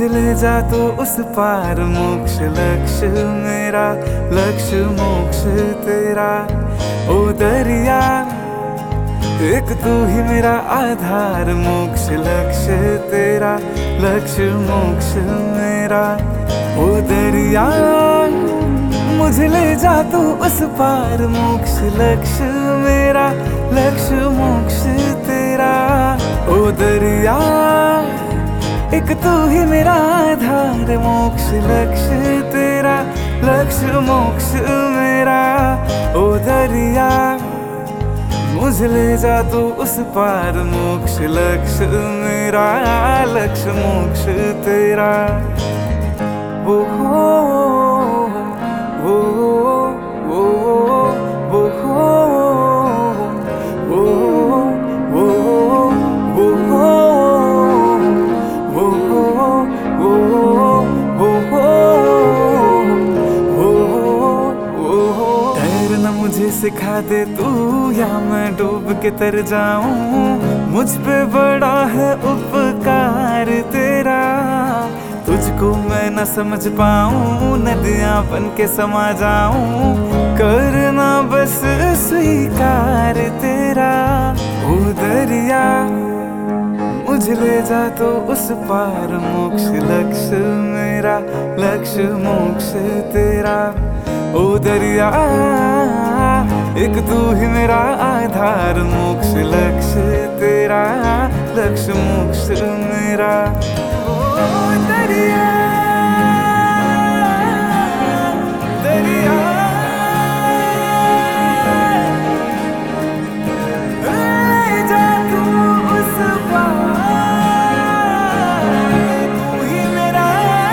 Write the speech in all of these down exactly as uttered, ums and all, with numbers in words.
मुझे ले जा तो उस पार मोक्ष लक्ष्य मेरा, लक्ष्य मोक्ष तेरा। ओ दरिया एक तू ही मेरा आधार, मोक्ष लक्ष्य तेरा, लक्ष्य मोक्ष मेरा। ओ दरिया मुझे ले जा तू उस पार, मोक्ष लक्ष्य मेरा, लक्ष्य मोक्ष तेरा। ओ दरिया एक तू ही मेरा आधार, मोक्ष लक्ष्य तेरा, लक्ष्य मोक्ष मेरा। ओ दरिया मुझे ले जा तू उस पार, मोक्ष लक्ष्य मेरा, लक्ष्य मोक्ष तेरा। वो हो वो वो वो हो वो वो वो हो वो वो वो हो। तैरना मुझे सिखा दे तू, या मैं डूब के तर जाऊं। मुझ पे बड़ा है उपकार तेरा, तुझको मैं न समझ पाऊं, नदियां बन के समा जाऊं। करना बस स्वीकार तेरा। ओ दरिया मुझे ले जा तो उस पार, मोक्ष लक्ष्य मेरा, लक्ष्य मोक्ष तेरा। ओ दरिया एक तू ही मेरा आधार, मोक्ष लक्ष्य तेरा, लक्ष्य मोक्ष मेरा। ओ दरिया दरिया ले जा तू उस पार, तू ही मेरा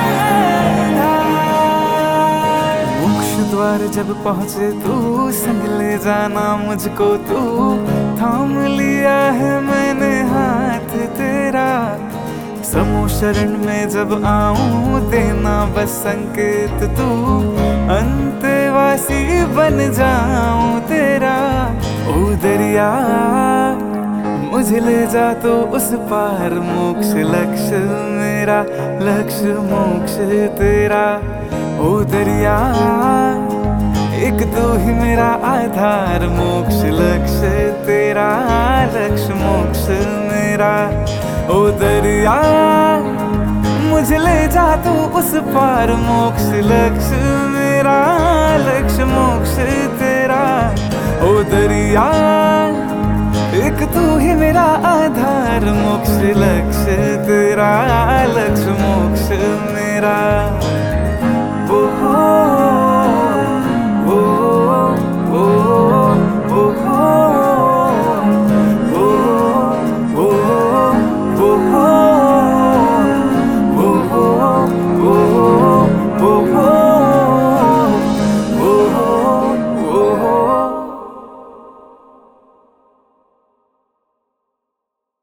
आधार। मोक्ष द्वार जब पहुँचे तू, संग ले जाना मुझको तू। थाम लिया है मैंने हाथ तेरा, समो शरण में जब आऊं, देना बस संकेत तू। अंतवासी बन जाऊं तेरा। ओ दरिया मुझे ले जा तो उस पार, मोक्ष लक्ष्य मेरा, लक्ष्य मोक्ष तेरा। ओ दरिया एक तू ही मेरा आधार, मोक्ष लक्ष्य तेरा, लक्ष्य मोक्ष मेरा। ओ दरिया मुझे ले जा तू उस पार, मोक्ष लक्ष्य मेरा, लक्ष्य मोक्ष तेरा। ओ दरिया एक तू ही मेरा आधार, मोक्ष लक्ष्य तेरा, लक्ष्य मोक्ष मेरा।